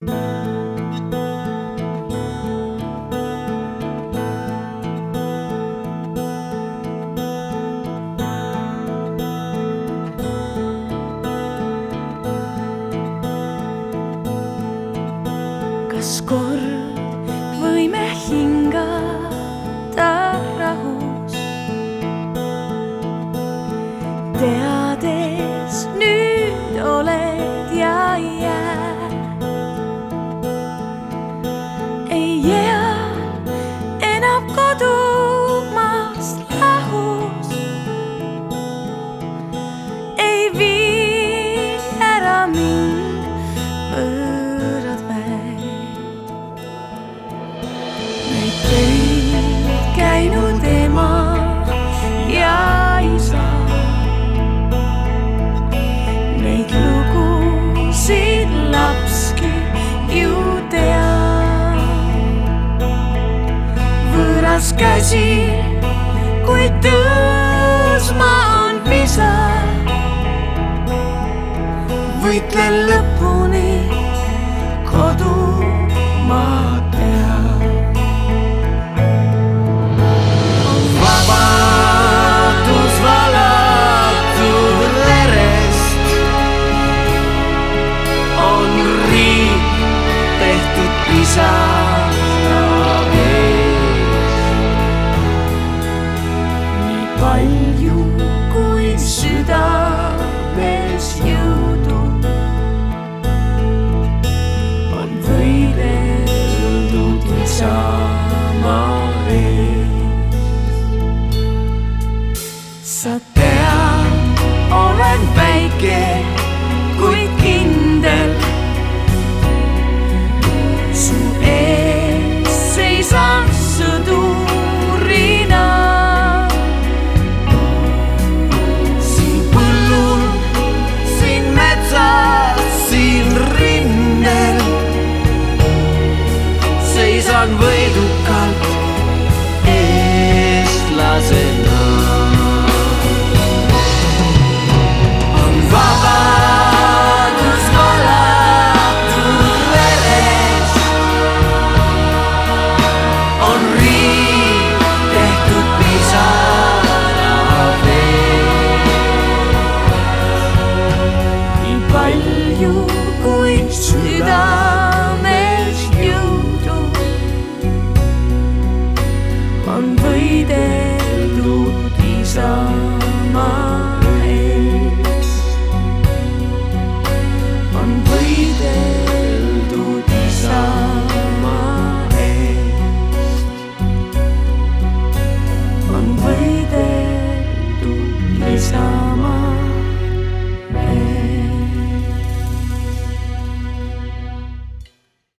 Kas kord võime hingata rahus, teades nüüd oled ja jääd. Ei jää enam kodumaast lahus, ei vii ära mind võõrad väed. Neid töid käinud ema ja isa, neid lugusid lapski ju teab. Võõras käsi, kui tõusma on pisa, võitle lõpuni.